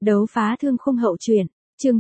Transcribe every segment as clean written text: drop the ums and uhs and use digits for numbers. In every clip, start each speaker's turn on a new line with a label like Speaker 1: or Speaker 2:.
Speaker 1: Đấu phá thương khung hậu truyện, chương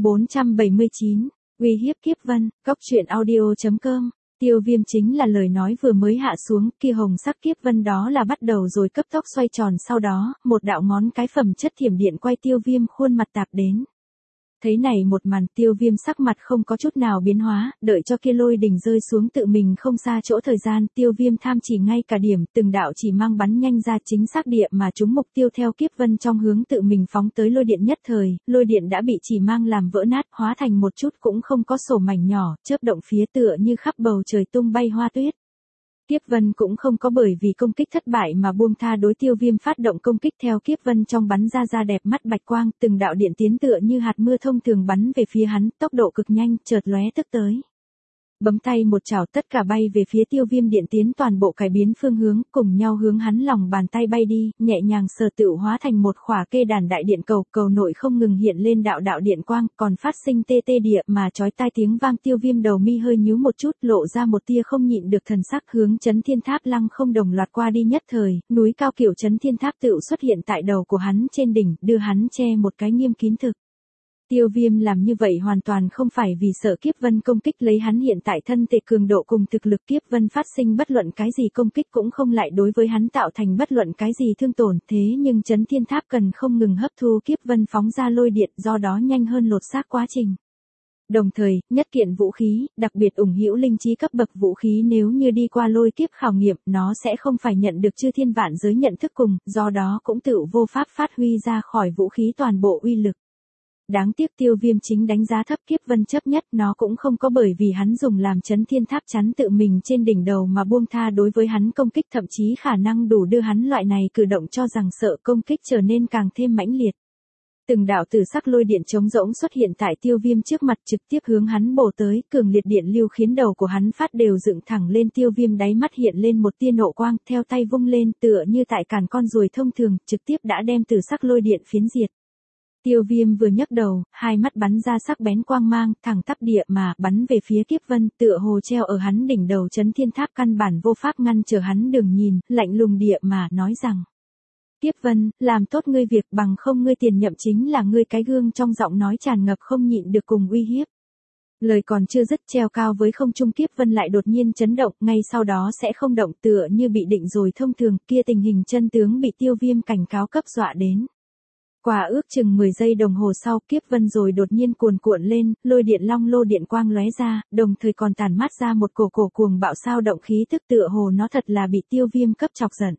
Speaker 1: 479, uy hiếp Kiếp Vân, Cốc truyện audio.com. Tiêu Viêm chính là lời nói vừa mới hạ xuống, kia hồng sắc Kiếp Vân đó là bắt đầu rồi cấp tốc xoay tròn, sau đó, một đạo ngón cái phẩm chất thiểm điện quay Tiêu Viêm khuôn mặt tạp đến. Thấy này một màn, Tiêu Viêm sắc mặt không có chút nào biến hóa, đợi cho kia lôi đỉnh rơi xuống tự mình không xa chỗ thời gian, Tiêu Viêm tham chỉ ngay cả điểm, từng đạo chỉ mang bắn nhanh ra chính xác địa mà trúng mục tiêu theo Kiếp Vân trong hướng tự mình phóng tới lôi điện nhất thời, lôi điện đã bị chỉ mang làm vỡ nát, hóa thành một chút cũng không có sổ mảnh nhỏ, chớp động phía tựa như khắp bầu trời tung bay hoa tuyết. Kiếp Vân cũng không có bởi vì công kích thất bại mà buông tha đối Tiêu Viêm phát động công kích, theo Kiếp Vân trong bắn ra đẹp mắt bạch quang, từng đạo điện tiến tựa như hạt mưa thông thường bắn về phía hắn, tốc độ cực nhanh, chợt lóe tức tới. Bấm tay một chảo, tất cả bay về phía Tiêu Viêm điện tiến toàn bộ cải biến phương hướng, cùng nhau hướng hắn lòng bàn tay bay đi, nhẹ nhàng sờ tựu hóa thành một khỏa kê đàn đại điện cầu, cầu nội không ngừng hiện lên đạo đạo điện quang, còn phát sinh tê tê địa mà chói tai tiếng vang. Tiêu Viêm đầu mi hơi nhíu một chút, lộ ra một tia không nhịn được thần sắc, hướng Chấn Thiên Tháp lăng không đồng loạt qua đi, nhất thời, núi cao kiểu Chấn Thiên Tháp tựu xuất hiện tại đầu của hắn trên đỉnh, đưa hắn che một cái nghiêm kín thực. Tiêu Viêm làm như vậy hoàn toàn không phải vì sợ Kiếp Vân công kích lấy hắn hiện tại thân thể cường độ cùng thực lực, Kiếp Vân phát sinh bất luận cái gì công kích cũng không lại đối với hắn tạo thành bất luận cái gì thương tổn, thế nhưng Chấn Thiên Tháp cần không ngừng hấp thu Kiếp Vân phóng ra lôi điện, do đó nhanh hơn lột xác quá trình. Đồng thời, nhất kiện vũ khí, đặc biệt ủng hữu linh trí cấp bậc vũ khí nếu như đi qua lôi kiếp khảo nghiệm, nó sẽ không phải nhận được chư thiên vạn giới nhận thức cùng, do đó cũng tự vô pháp phát huy ra khỏi vũ khí toàn bộ uy lực. Đáng tiếc Tiêu Viêm chính đánh giá thấp Kiếp Vân chấp nhất, nó cũng không có bởi vì hắn dùng làm Chấn Thiên Tháp chắn tự mình trên đỉnh đầu mà buông tha đối với hắn công kích, thậm chí khả năng đủ đưa hắn loại này cử động cho rằng sợ công kích trở nên càng thêm mãnh liệt. Từng đạo tử sắc lôi điện trống rỗng xuất hiện tại Tiêu Viêm trước mặt, trực tiếp hướng hắn bổ tới, cường liệt điện lưu khiến đầu của hắn phát đều dựng thẳng lên. Tiêu Viêm đáy mắt hiện lên một tia nộ quang, theo tay vung lên tựa như tại càn con ruồi thông thường, trực tiếp đã đem tử sắc lôi điện phiến diệt. Tiêu Viêm vừa nhấc đầu, hai mắt bắn ra sắc bén quang mang, thẳng tắp địa mà bắn về phía Kiếp Vân, tựa hồ treo ở hắn đỉnh đầu Chấn Thiên Tháp căn bản vô pháp ngăn trở hắn đường nhìn, lạnh lùng địa mà nói rằng: Kiếp Vân, làm tốt ngươi việc, bằng không ngươi tiền nhậm chính là ngươi cái gương. Trong giọng nói tràn ngập không nhịn được cùng uy hiếp. Lời còn chưa dứt, treo cao với không trung Kiếp Vân lại đột nhiên chấn động, ngay sau đó sẽ không động, tựa như bị định rồi thông thường, kia tình hình chân tướng bị Tiêu Viêm cảnh cáo cấp dọa đến. Quả ước chừng 10 giây đồng hồ sau, Kiếp Vân rồi đột nhiên cuồn cuộn lên, lôi điện long lô điện quang lóe ra, đồng thời còn tản mát ra một cổ cuồng bạo sao động khí thức, tựa hồ nó thật là bị Tiêu Viêm cấp chọc giận.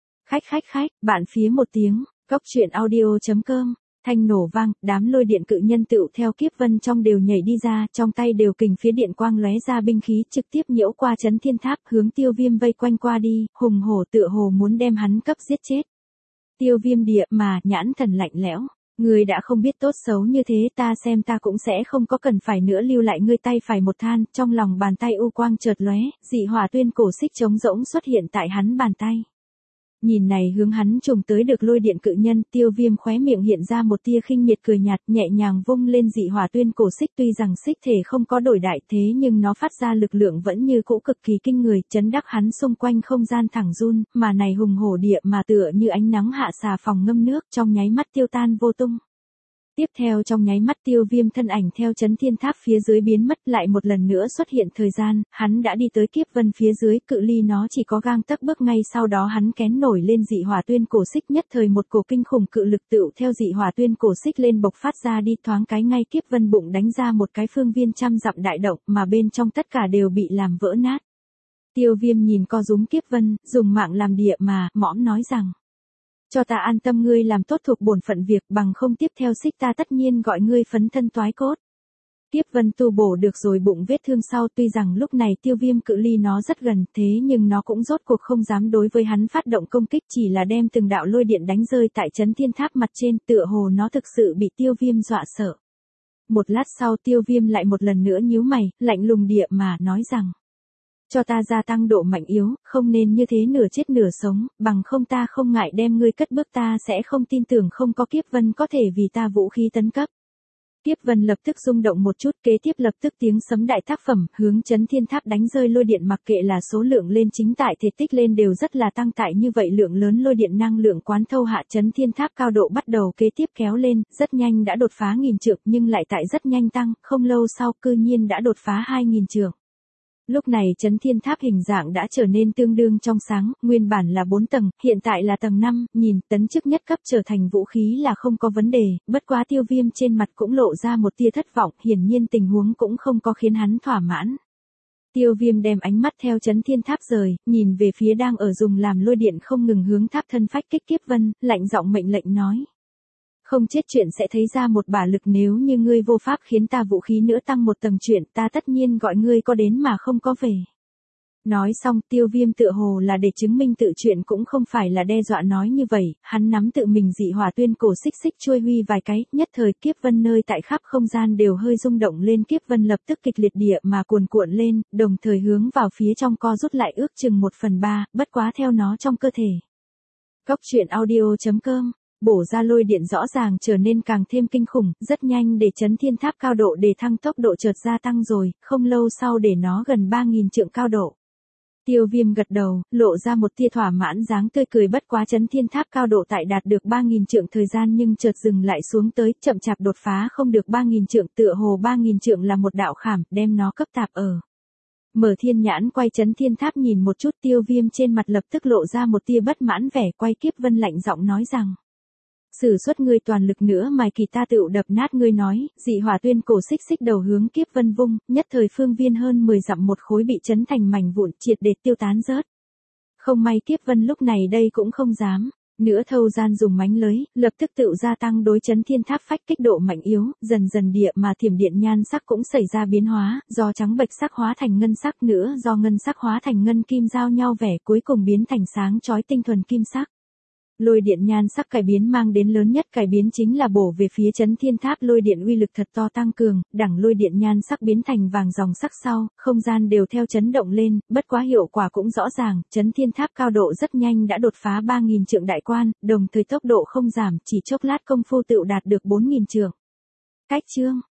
Speaker 1: Khách, bạn phía một tiếng, Cốc truyện audio.com. Thanh nổ vang, đám lôi điện cự nhân tựu theo Kiếp Vân trong đều nhảy đi ra, trong tay đều kình phía điện quang lóe ra binh khí, trực tiếp nhiễu qua Chấn Thiên Tháp, hướng Tiêu Viêm vây quanh qua đi, hùng hổ tựa hồ muốn đem hắn cấp giết chết. Tiêu Viêm địa mà, nhãn thần lạnh lẽo, ngươi đã không biết tốt xấu như thế, ta xem ta cũng sẽ không có cần phải nữa lưu lại ngươi. Tay phải một than, trong lòng bàn tay u quang chợt lóe, dị hỏa tuyên cổ xích trống rỗng xuất hiện tại hắn bàn tay. Nhìn này hướng hắn trùng tới được lôi điện cự nhân, Tiêu Viêm khóe miệng hiện ra một tia khinh miệt cười nhạt, nhẹ nhàng vung lên dị hỏa tuyên cổ xích, tuy rằng xích thể không có đổi đại, thế nhưng nó phát ra lực lượng vẫn như cũ cực kỳ kinh người, chấn đắc hắn xung quanh không gian thẳng run, mà này hùng hổ địa mà tựa như ánh nắng hạ xà phòng ngâm nước, trong nháy mắt tiêu tan vô tung. Tiếp theo trong nháy mắt Tiêu Viêm thân ảnh theo Chấn Thiên Tháp phía dưới biến mất, lại một lần nữa xuất hiện thời gian, hắn đã đi tới Kiếp Vân phía dưới, cự ly nó chỉ có gang tấc bước, ngay sau đó hắn kén nổi lên dị hỏa tuyên cổ xích, nhất thời một cổ kinh khủng cự lực tựu theo dị hỏa tuyên cổ xích lên bộc phát ra đi, thoáng cái ngay Kiếp Vân bụng đánh ra một cái phương viên trăm dặm đại động, mà bên trong tất cả đều bị làm vỡ nát. Tiêu Viêm nhìn co rúm Kiếp Vân, dùng mạng làm địa mà, mõm nói rằng: cho ta an tâm, ngươi làm tốt thuộc bổn phận việc, bằng không tiếp theo xích ta tất nhiên gọi ngươi phấn thân toái cốt. Kiếp Vân tu bổ được rồi bụng vết thương sau, tuy rằng lúc này Tiêu Viêm cự ly nó rất gần, thế nhưng nó cũng rốt cuộc không dám đối với hắn phát động công kích, chỉ là đem từng đạo lôi điện đánh rơi tại Chấn Thiên Tháp mặt trên, tựa hồ nó thực sự bị Tiêu Viêm dọa sợ. Một lát sau Tiêu Viêm lại một lần nữa nhíu mày, lạnh lùng địa mà nói rằng: cho ta gia tăng độ mạnh yếu, không nên như thế nửa chết nửa sống, bằng không ta không ngại đem ngươi cất bước, ta sẽ không tin tưởng không có Kiếp Vân có thể vì ta vũ khí tấn cấp. Kiếp vân lập tức rung động một chút, kế tiếp lập tức tiếng sấm đại tác phẩm, hướng chấn thiên tháp đánh rơi lôi điện, mặc kệ là số lượng lên chính tại thể tích lên đều rất là tăng, tại như vậy lượng lớn lôi điện năng lượng quán thâu hạ, chấn thiên tháp cao độ bắt đầu kế tiếp kéo lên, rất nhanh đã đột phá 1000 trượng, nhưng lại tại rất nhanh tăng, không lâu sau cư nhiên đã đột phá 2000 trượng. Lúc này chấn thiên tháp hình dạng đã trở nên tương đương trong sáng, nguyên bản là 4 tầng, hiện tại là tầng 5, nhìn tấn chức nhất cấp trở thành vũ khí là không có vấn đề, bất quá Tiêu Viêm trên mặt cũng lộ ra một tia thất vọng, hiển nhiên tình huống cũng không có khiến hắn thỏa mãn. Tiêu Viêm đem ánh mắt theo chấn thiên tháp rời, nhìn về phía đang ở dùng làm lôi điện không ngừng hướng tháp thân phách kích Kiếp Vân, lạnh giọng mệnh lệnh nói. Không chết chuyện sẽ thấy ra một bả lực, nếu như ngươi vô pháp khiến ta vũ khí nữa tăng một tầng chuyện, ta tất nhiên gọi ngươi có đến mà không có về. Nói xong, Tiêu Viêm tựa hồ là để chứng minh tự chuyện cũng không phải là đe dọa nói như vậy, hắn nắm tự mình dị hỏa tuyên cổ xích xích chuôi huy vài cái, nhất thời Kiếp Vân nơi tại khắp không gian đều hơi rung động lên, Kiếp Vân lập tức kịch liệt địa mà cuồn cuộn lên, đồng thời hướng vào phía trong co rút lại ước chừng 1/3, bất quá theo nó trong cơ thể. Góc truyện audio.com bổ ra lôi điện rõ ràng trở nên càng thêm kinh khủng, rất nhanh để chấn thiên tháp cao độ để thăng tốc độ chợt gia tăng rồi, không lâu sau để nó gần 3000 trượng cao độ. Tiêu Viêm gật đầu, lộ ra một tia thỏa mãn dáng tươi cười, bất quá chấn thiên tháp cao độ tại đạt được 3000 trượng thời gian nhưng chợt dừng lại xuống tới, chậm chạp đột phá không được 3000 trượng, tựa hồ 3000 trượng là một đạo khảm, đem nó cấp tạp ở. Mở thiên nhãn quay chấn thiên tháp nhìn một chút, Tiêu Viêm trên mặt lập tức lộ ra một tia bất mãn vẻ, quay Kiếp Vân lạnh giọng nói rằng. Sử xuất ngươi toàn lực nữa mài kỳ ta tựu đập nát ngươi, nói, dị hỏa tuyên cổ xích xích đầu hướng Kiếp Vân vung, nhất thời phương viên hơn 10 dặm một khối bị chấn thành mảnh vụn, triệt để tiêu tán rớt. Không may Kiếp Vân lúc này đây cũng không dám nữa thâu gian dùng mánh lưới, lập tức tựu gia tăng đối chấn thiên tháp phách kích độ mạnh yếu, dần dần địa mà thiểm điện nhan sắc cũng xảy ra biến hóa, do trắng bệch sắc hóa thành ngân sắc, nữa do ngân sắc hóa thành ngân kim giao nhau vẻ, cuối cùng biến thành sáng chói tinh thuần kim sắc. Lôi điện nhan sắc cải biến mang đến lớn nhất cải biến chính là bổ về phía chấn thiên tháp, lôi điện uy lực thật to tăng cường, đẳng lôi điện nhan sắc biến thành vàng dòng sắc sau, không gian đều theo chấn động lên, bất quá hiệu quả cũng rõ ràng, chấn thiên tháp cao độ rất nhanh đã đột phá 3000 trượng đại quan, đồng thời tốc độ không giảm, chỉ chốc lát công phu tựu đạt được 4000 trượng. Cách chương